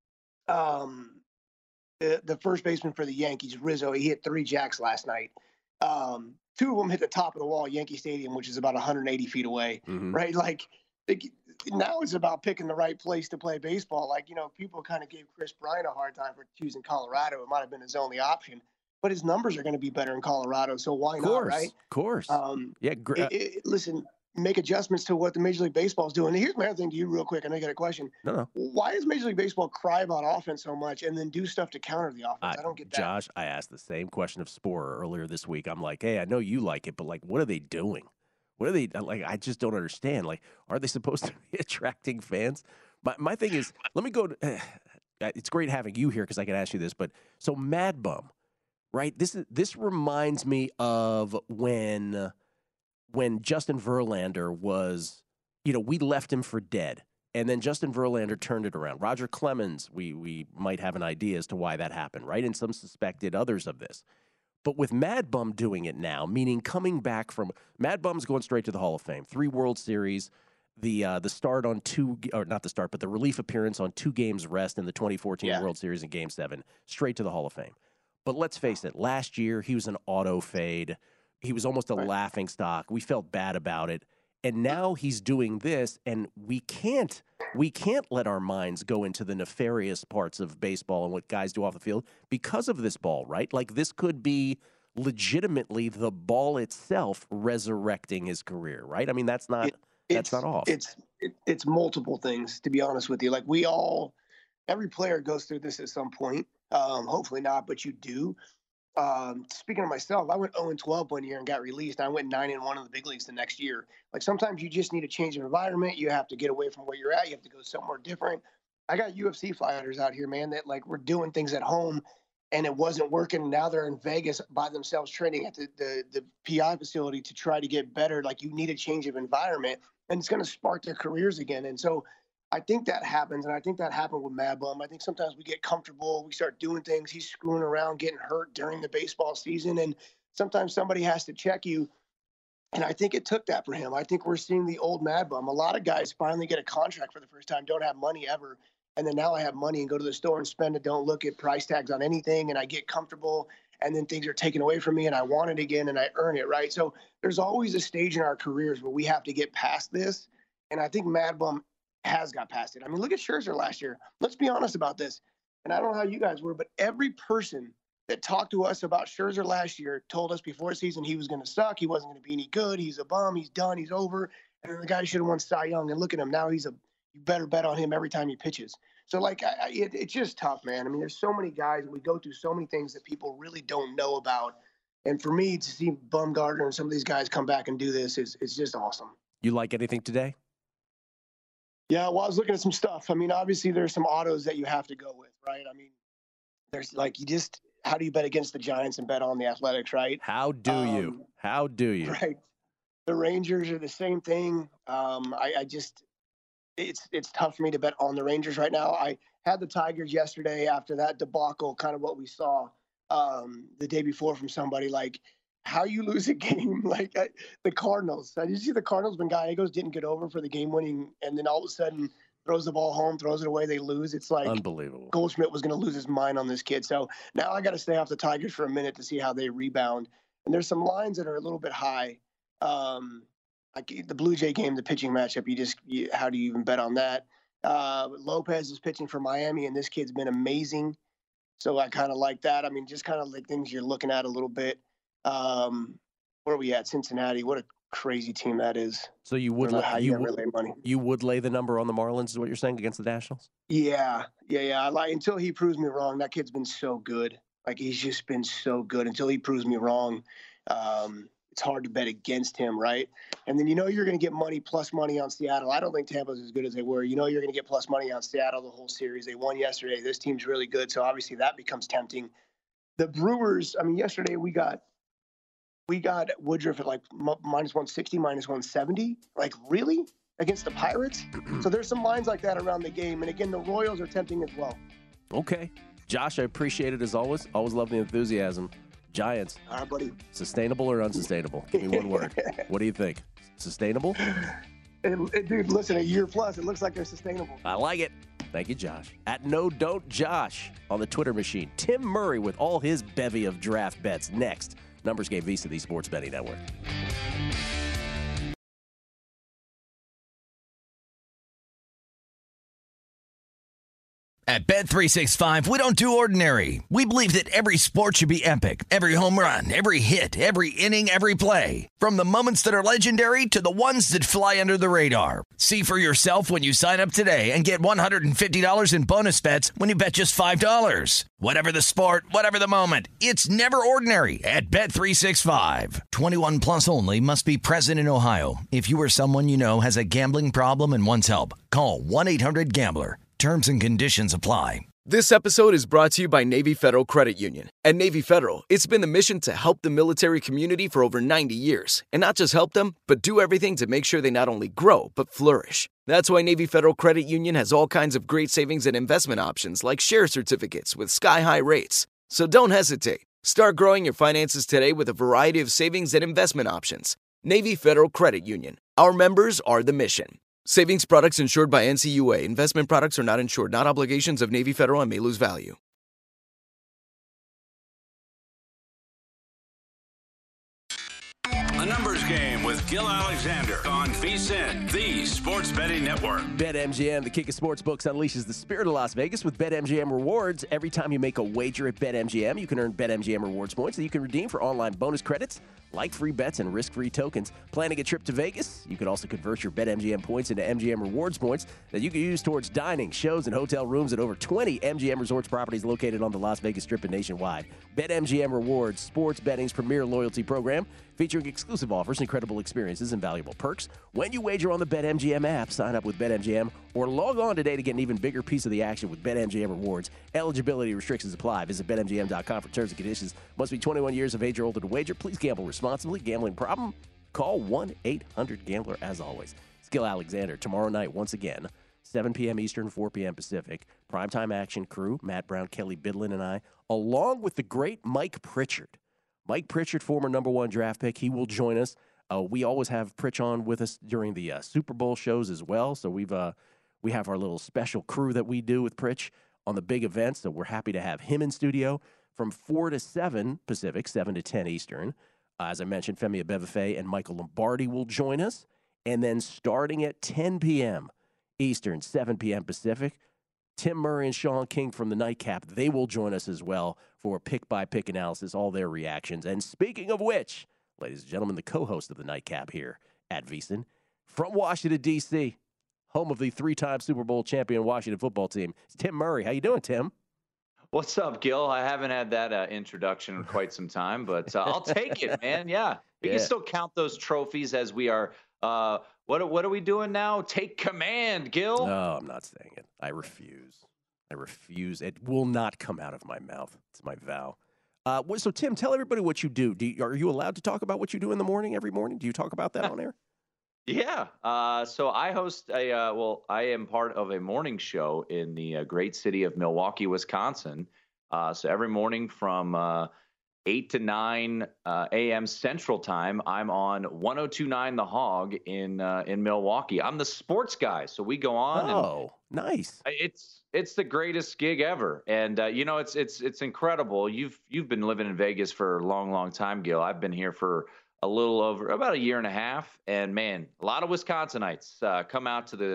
um, the, the first baseman for the Yankees, Rizzo, he hit three jacks last night. Um, two of them hit the top of the wall, Yankee Stadium, which is about one hundred eighty feet away, mm-hmm. right? Like, they, now it's about picking the right place to play baseball. Like, you know, people kind of gave Chris Bryant a hard time for choosing Colorado. It might have been his only option, but his numbers are going to be better in Colorado, so why not, right? Of course, um, yeah. Gr- it, it, listen, make adjustments to what the Major League Baseball is doing. And here's my other thing to you real quick. I know you got a question. No, no. Why does Major League Baseball cry about offense so much and then do stuff to counter the offense? I, I don't get that. Josh, I asked the same question of Sporer earlier this week. I'm like, hey, I know you like it, but, like, what are they doing? What are they, like, I just don't understand. Like, are they supposed to be attracting fans? My my thing is, let me go to, uh, it's great having you here because I can ask you this, but so Mad Bum, right? This is this reminds me of when when Justin Verlander was, you know, we left him for dead, and then Justin Verlander turned it around. Roger Clemens, we we might have an idea as to why that happened, right? And some suspected others of this. But with Mad Bum doing it now, meaning coming back from Mad Bum's going straight to the Hall of Fame, three World Series, the uh, the start on two, or not the start, but the relief appearance on two games rest in the twenty fourteen yeah. World Series in Game Seven, straight to the Hall of Fame. But let's face it, last year he was an auto fade. He was almost a right. laughing stock. We felt bad about it. And now he's doing this, and we can't we can't let our minds go into the nefarious parts of baseball and what guys do off the field because of this ball, right? Like, this could be legitimately the ball itself resurrecting his career, right? I mean, that's not it, that's not off. It's it, it's multiple things, to be honest with you. Like, we all, every player goes through this at some point. Um, hopefully not, but you do. Um, speaking of myself, I went oh and twelve one year and got released. I went nine and one in the big leagues the next year. Like, sometimes you just need a change of environment. You have to get away from where you're at. You have to go somewhere different. I got U F C fighters out here, man, that, like, were doing things at home and it wasn't working. Now they're in Vegas by themselves training at the, the, the P I facility to try to get better. Like, you need a change of environment, and it's going to spark their careers again. And so I think that happens, and I think that happened with Mad Bum. I think sometimes we get comfortable, we start doing things. He's screwing around, getting hurt during the baseball season, and sometimes somebody has to check you. And I think it took that for him. I think we're seeing the old Mad Bum. A lot of guys finally get a contract for the first time, don't have money ever, and then now I have money and go to the store and spend it, don't look at price tags on anything, and I get comfortable, and then things are taken away from me, and I want it again, and I earn it, right? So there's always a stage in our careers where we have to get past this, and I think Mad Bum has got past it. I mean, look at Scherzer last year. Let's be honest about this. And I don't know how you guys were, but every person that talked to us about Scherzer last year told us before the season he was going to suck. He wasn't going to be any good. He's a bum. He's done. He's over. And then the guy should have won Cy Young. And look at him. Now he's a, you better bet on him every time he pitches. So, like, I, I, it, it's just tough, man. I mean, there's so many guys. We go through so many things that people really don't know about. And for me to see Bumgarner and some of these guys come back and do this is, is just awesome. You like anything today? Yeah, well, I was looking at some stuff. I mean, obviously there's some autos that you have to go with, right? I mean, there's like, you just, how do you bet against the Giants and bet on the Athletics, right? How do um, you? How do you? Right. The Rangers are the same thing. Um, I, I just, it's it's tough for me to bet on the Rangers right now. I had the Tigers yesterday after that debacle, kind of what we saw um, the day before from somebody. Like, how you lose a game, like I, the Cardinals. Did you see the Cardinals when Gallegos didn't get over for the game-winning, and then all of a sudden throws the ball home, throws it away, they lose? It's like unbelievable. Goldschmidt was going to lose his mind on this kid. So now I got to stay off the Tigers for a minute to see how they rebound. And there's some lines that are a little bit high. Um, like the Blue Jay game, the pitching matchup, you just you, how do you even bet on that? Uh, Lopez is pitching for Miami, and this kid's been amazing. So I kind of like that. I mean, just kind of like things you're looking at a little bit. Um, where are we at? Cincinnati. What a crazy team that is. So you would I don't know la- how you you would, lay money. you would lay the number on the Marlins, is what you're saying, against the Nationals? Yeah, yeah, yeah. I like until he proves me wrong. That kid's been so good. Like he's just been so good. Until he proves me wrong, um, it's hard to bet against him, right? And then you know you're going to get money plus money on Seattle. I don't think Tampa's as good as they were. You know you're going to get plus money on Seattle the whole series. They won yesterday. This team's really good, so obviously that becomes tempting. The Brewers. I mean, yesterday we got. We got Woodruff at like minus one sixty, minus one seventy. Like, really? Against the Pirates? So there's some lines like that around the game. And again, the Royals are tempting as well. Okay. Josh, I appreciate it as always. Always love the enthusiasm. Giants. All right, buddy. Sustainable or unsustainable? Give me one word. What do you think? Sustainable? And, and dude, listen, a year plus, it looks like they're sustainable. I like it. Thank you, Josh. At No Don't Josh on the Twitter machine. Tim Murray with all his bevy of draft bets next. Numbers Game Visa, the Sports Betting Network. At Bet three sixty-five, we don't do ordinary. We believe that every sport should be epic. Every home run, every hit, every inning, every play. From the moments that are legendary to the ones that fly under the radar. See for yourself when you sign up today and get one hundred fifty dollars in bonus bets when you bet just five dollars. Whatever the sport, whatever the moment, it's never ordinary at Bet three sixty-five. twenty-one plus only. Must be present in Ohio. If you or someone you know has a gambling problem and wants help, call one eight hundred gambler. Terms and conditions apply. This episode is brought to you by Navy Federal Credit Union. At Navy Federal, it's been the mission to help the military community for over ninety years. And not just help them, but do everything to make sure they not only grow, but flourish. That's why Navy Federal Credit Union has all kinds of great savings and investment options like share certificates with sky-high rates. So don't hesitate. Start growing your finances today with a variety of savings and investment options. Navy Federal Credit Union. Our members are the mission. Savings products insured by N C U A. Investment products are not insured, not obligations of Navy Federal and may lose value. A numbers game with Gil Alexander on VSiN, the Sports Betting Network. BetMGM, the king of sportsbooks, unleashes the spirit of Las Vegas with BetMGM Rewards. Every time you make a wager at BetMGM, you can earn BetMGM Rewards points that you can redeem for online bonus credits, like free bets and risk-free tokens. Planning a trip to Vegas? You can also convert your BetMGM points into M G M Rewards points that you can use towards dining, shows, and hotel rooms at over twenty M G M Resorts properties located on the Las Vegas Strip and nationwide. BetMGM Rewards, sports betting's premier loyalty program, featuring exclusive offers, incredible experiences, and valuable perks. When you wager on the BetMGM app, sign up with BetMGM or log on today to get an even bigger piece of the action with BetMGM Rewards. Eligibility restrictions apply. Visit Bet M G M dot com for terms and conditions. Must be twenty-one years of age or older to wager. Please gamble responsibly. Gambling problem? Call one eight hundred gambler as always. Gil Alexander tomorrow night once again, seven p.m. Eastern, four p.m. Pacific. Primetime action crew, Matt Brown, Kelly Bidlin, and I, along with the great Mike Pritchard. Mike Pritchard, former number one draft pick, he will join us. Uh, we always have Pritch on with us during the uh, Super Bowl shows as well. So we've uh, we have our little special crew that we do with Pritch on the big events. So we're happy to have him in studio from four to seven Pacific, seven to ten Eastern. Uh, as I mentioned, Femi Abebefe and Michael Lombardi will join us. And then starting at ten p.m. Eastern, seven p.m. Pacific, Tim Murray and Sean King from the Nightcap, they will join us as well for pick-by-pick analysis, all their reactions. And speaking of which, ladies and gentlemen, the co-host of the Nightcap here at VSiN, from Washington, D C, home of the three-time Super Bowl champion Washington football team, it's Tim Murray. How you doing, Tim? What's up, Gil? I haven't had that uh, introduction in quite some time, but uh, I'll take it, man. Yeah, we yeah. can still count those trophies as we are. Uh, what what are we doing now? Take command, Gil. No, I'm not saying it. I refuse. I refuse. It will not come out of my mouth. It's my vow. Uh, so, Tim, tell everybody what you do. do you, are you allowed to talk about what you do in the morning every morning? Do you talk about that on air? Yeah. Uh, so I host a, uh, well, I am part of a morning show in the uh, great city of Milwaukee, Wisconsin. Uh, so every morning from uh, eight to nine uh, a.m. Central Time, I'm on one oh two point nine The Hog in uh, in Milwaukee. I'm the sports guy. So we go on. Oh, and nice. It's it's the greatest gig ever. And, uh, you know, it's it's it's incredible. You've you've been living in Vegas for a long, long time, Gil. I've been here for a little over about a year and a half. And, man, a lot of Wisconsinites uh, come out to the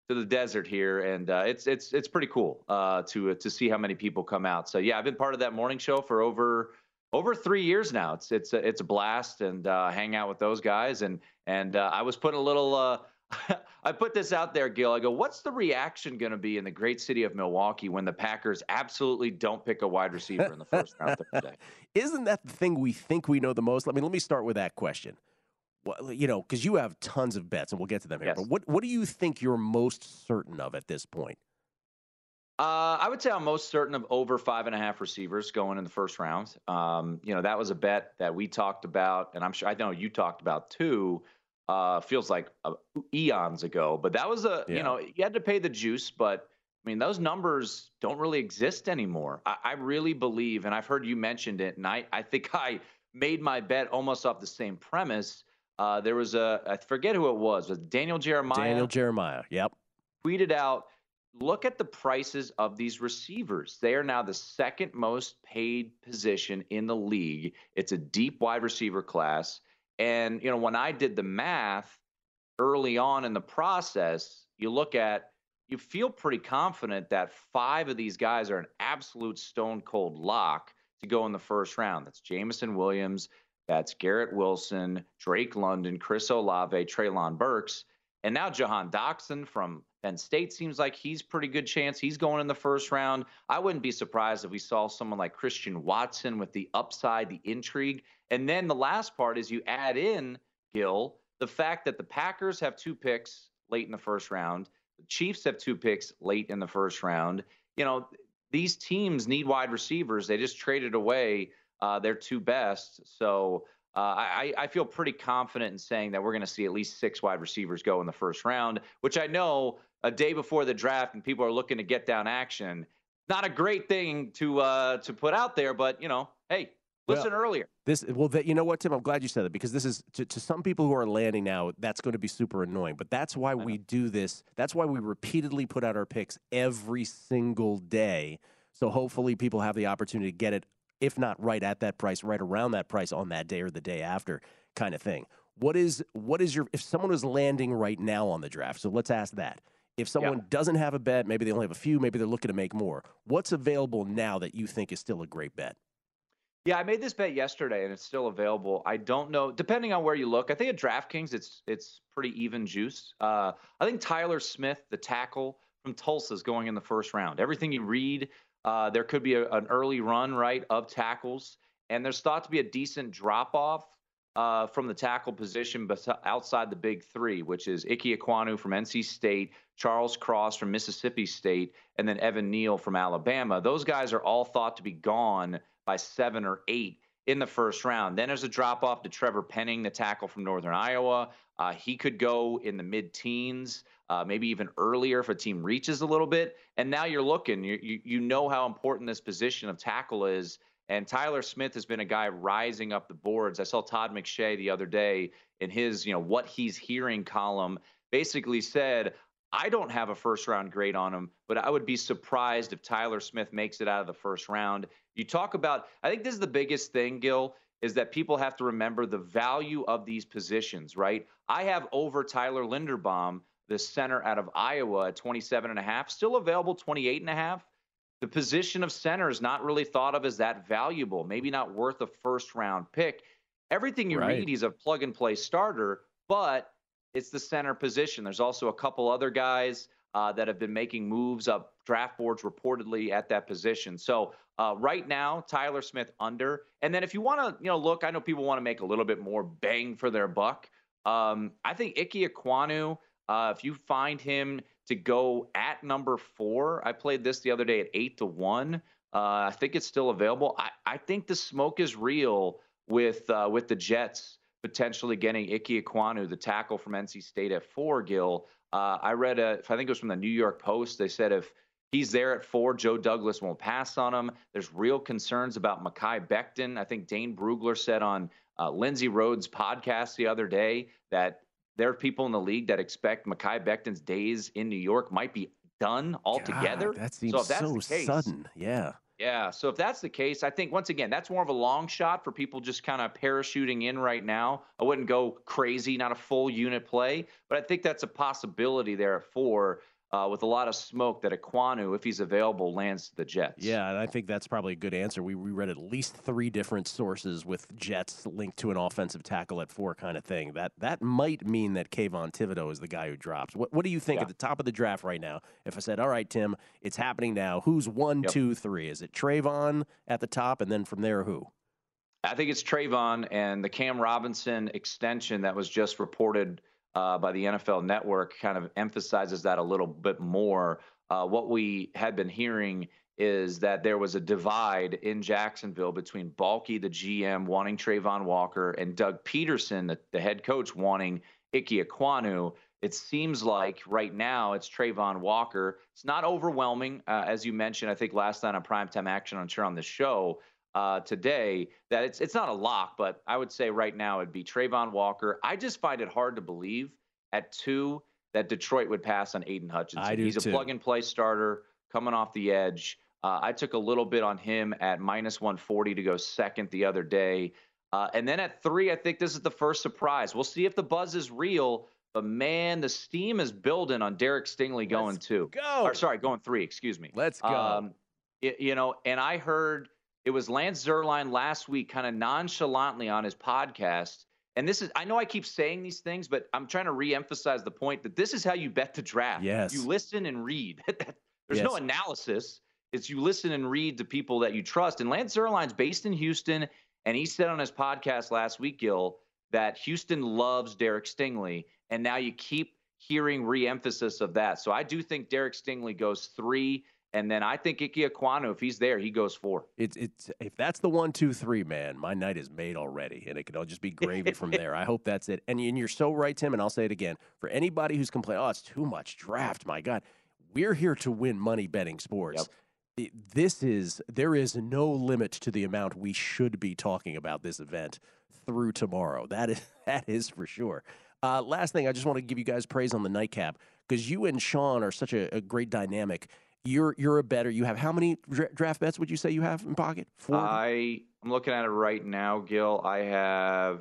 to the desert here, and uh, it's it's it's pretty cool uh, to to see how many people come out. So yeah, I've been part of that morning show for over over three years now. It's it's a, it's a blast, and uh, hang out with those guys. And and uh, I was putting a little. Uh, I put this out there, Gil. I go, what's the reaction going to be in the great city of Milwaukee when the Packers absolutely don't pick a wide receiver in the first round Thursday? Isn't that the thing we think we know the most? I mean, let me start with that question. Well, you know, because you have tons of bets, and we'll get to them here. Yes. But what what do you think you're most certain of at this point? Uh, I would say I'm most certain of over five and a half receivers going in the first round. Um, you know, that was a bet that we talked about, and I'm sure I know you talked about too. Uh, feels like uh, eons ago, but that was a, yeah. you know, you had to pay the juice, but I mean, those numbers don't really exist anymore. I, I really believe, and I've heard you mentioned it, and I, I think I made my bet almost off the same premise. Uh, there was a, I forget who it was, was Daniel Jeremiah. Daniel Jeremiah, yep. Tweeted out, look at the prices of these receivers. They are now the second most paid position in the league. It's a deep wide receiver class. And, you know, when I did the math early on in the process, you look at, you feel pretty confident that five of these guys are an absolute stone cold lock to go in the first round. That's Jameson Williams, that's Garrett Wilson, Drake London, Chris Olave, Treylon Burks, and now Jahan Doxson from Penn State seems like he's pretty good chance. He's going in the first round. I wouldn't be surprised if we saw someone like Christian Watson with the upside, the intrigue. And then the last part is you add in, Gil, the fact that the Packers have two picks late in the first round. The Chiefs have two picks late in the first round. You know, these teams need wide receivers. They just traded away uh, their two best. So uh, I, I feel pretty confident in saying that we're going to see at least six wide receivers go in the first round, which I know a day before the draft and people are looking to get down action. Not a great thing to uh, to put out there, but, you know, hey, listen well, earlier. This well, that, you know what, Tim? I'm glad you said that because this is to, to some people who are landing now. That's going to be super annoying, but that's why we do this. That's why we repeatedly put out our picks every single day. So hopefully people have the opportunity to get it, if not right at that price, right around that price on that day or the day after, kind of thing. What is what is your if someone is landing right now on the draft? So let's ask that. If someone yeah. doesn't have a bet, maybe they only have a few, maybe they're looking to make more. What's available now that you think is still a great bet? Yeah, I made this bet yesterday, and it's still available. I don't know, depending on where you look. I think at DraftKings, it's it's pretty even juice. Uh, I think Tyler Smith, the tackle from Tulsa, is going in the first round. Everything you read, uh, there could be a, an early run, right, of tackles, and there's thought to be a decent drop-off uh, from the tackle position but outside the big three, which is Ike Ekwonu from N C State, Charles Cross from Mississippi State, and then Evan Neal from Alabama. Those guys are all thought to be gone by seven or eight in the first round. Then there's a drop-off to Trevor Penning, the tackle from Northern Iowa. Uh, he could go in the mid-teens, uh, maybe even earlier if a team reaches a little bit. And now you're looking, you, you, you know how important this position of tackle is. And Tyler Smith has been a guy rising up the boards. I saw Todd McShay the other day in his, you know, what he's hearing column basically said, I don't have a first-round grade on him, but I would be surprised if Tyler Smith makes it out of the first round. You talk about, I think this is the biggest thing, Gil, is that people have to remember the value of these positions, right? I have over Tyler Linderbaum, the center out of Iowa, at twenty-seven and a half, still available twenty-eight and a half. The position of center is not really thought of as that valuable, maybe not worth a first-round pick. Everything you right. read, he's a plug-and-play starter, but it's the center position. There's also a couple other guys uh, that have been making moves up draft boards reportedly at that position. So uh, right now, Tyler Smith under. And then if you want to, you know, look, I know people want to make a little bit more bang for their buck. Um, I think Ike Ekwonu, uh, if you find him to go at number four, I played this the other day at eight to one. Uh, I think it's still available. I, I think the smoke is real with uh, with the Jets potentially getting Ike Ekwonu, the tackle from N C State, at four, Gil. Uh, I read, a, I think it was from the New York Post, they said if he's there at four, Joe Douglas won't pass on him. There's real concerns about Mekhi Becton. I think Dane Brugler said on uh, Lindsey Rhodes' podcast the other day that there are people in the league that expect Mekhi Becton's days in New York might be done altogether. God, that seems so, if that's so the case, sudden. Yeah. Yeah, so if that's the case, I think, once again, that's more of a long shot for people just kind of parachuting in right now. I wouldn't go crazy, not a full unit play, but I think that's a possibility there at four. Uh, with a lot of smoke that Ekwonu, if he's available, lands to the Jets. Yeah, and I think that's probably a good answer. We, we read at least three different sources with Jets linked to an offensive tackle at four kind of thing. That that might mean that Kayvon Thibodeau is the guy who drops. What, what do you think yeah. at the top of the draft right now? If I said, all right, Tim, it's happening now, who's one, yep. two, three? Is it Trayvon at the top, and then from there, who? I think it's Trayvon, and the Cam Robinson extension that was just reported Uh, by the N F L Network kind of emphasizes that a little bit more. Uh, what we had been hearing is that there was a divide in Jacksonville between Balky, the G M, wanting Trayvon Walker, and Doug Peterson, the, the head coach, wanting Ike Ekwonu. It seems like right now it's Trayvon Walker. It's not overwhelming, uh, as you mentioned, I think last night on Primetime Action, I'm sure on the show, Uh, today, that it's it's not a lock, but I would say right now it'd be Trayvon Walker. I just find it hard to believe at two that Detroit would pass on Aiden Hutchinson. I do He's too. a plug-and-play starter coming off the edge. Uh, I took a little bit on him at minus one forty to go second the other day. Uh, and then at three, I think this is the first surprise. We'll see if the buzz is real, but man, the steam is building on Derek Stingley going Let's two. Go. Or sorry, going three, excuse me. Let's go. Um, it, you know, and I heard it was Lance Zierlein last week kind of nonchalantly on his podcast. And this is, I know I keep saying these things, but I'm trying to reemphasize the point that this is how you bet the draft. Yes. You listen and read. There's Yes. no analysis. It's you listen and read to people that you trust. And Lance Zierlein's based in Houston, and he said on his podcast last week, Gil, that Houston loves Derek Stingley. And now you keep hearing reemphasis of that. So I do think Derek Stingley goes three. And then I think Ike Ekwonu, if he's there, he goes four. It's it's if that's the one, two, three, man, my night is made already, and it can all just be gravy from there. I hope that's it. And, and you're so right, Tim, and I'll say it again. For anybody who's complaining, oh, it's too much draft, my God. We're here to win money betting sports. Yep. It, this is, there is no limit to the amount we should be talking about this event through tomorrow. That is, that is for sure. Uh, last thing, I just want to give you guys praise on the nightcap, because you and Sean are such a, a great dynamic. You're you're a better. You have how many dra- draft bets would you say you have in pocket? forty? I I'm looking at it right now, Gil. I have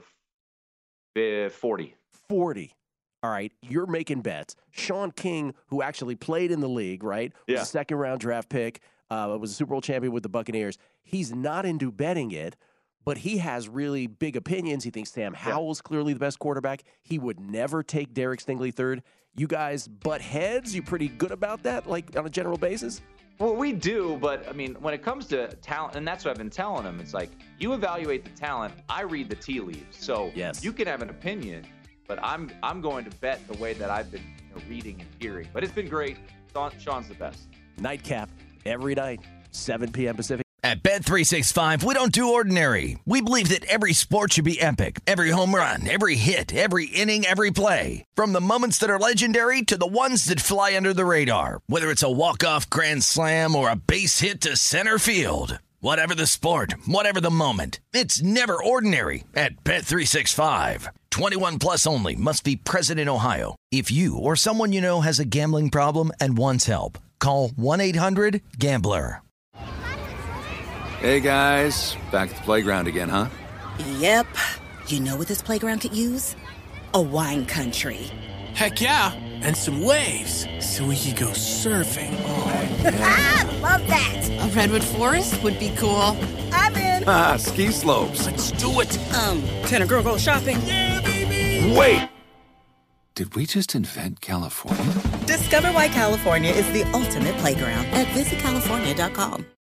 uh, forty. forty. All right, you're making bets. Sean King, who actually played in the league, right? Was Yeah. a second round draft pick. Uh, was a Super Bowl champion with the Buccaneers. He's not into betting it, but he has really big opinions. He thinks Sam Howell's clearly the best quarterback. He would never take Derek Stingley third. You guys butt heads? You pretty good about that, like on a general basis? Well, we do, but I mean, when it comes to talent, and that's what I've been telling them, it's like you evaluate the talent. I read the tea leaves, so yes. you can have an opinion, but I'm I'm going to bet the way that I've been you know, reading and hearing. But it's been great. Sean, Sean's the best. Nightcap every night, seven p.m. Pacific. At Bet three sixty-five, we don't do ordinary. We believe that every sport should be epic. Every home run, every hit, every inning, every play. From the moments that are legendary to the ones that fly under the radar. Whether it's a walk-off grand slam or a base hit to center field. Whatever the sport, whatever the moment. It's never ordinary at Bet three sixty-five. twenty-one plus only. Must be present in Ohio. If you or someone you know has a gambling problem and wants help, call one eight hundred gambler. Hey, guys. Back at the playground again, huh? Yep. You know what this playground could use? A wine country. Heck yeah. And some waves so we could go surfing. Oh, yeah. Ah, love that. A redwood forest would be cool. I'm in. Ah, ski slopes. Let's do it. Um, can a girl go shopping? Yeah, baby. Wait. Did we just invent California? Discover why California is the ultimate playground at visit california dot com.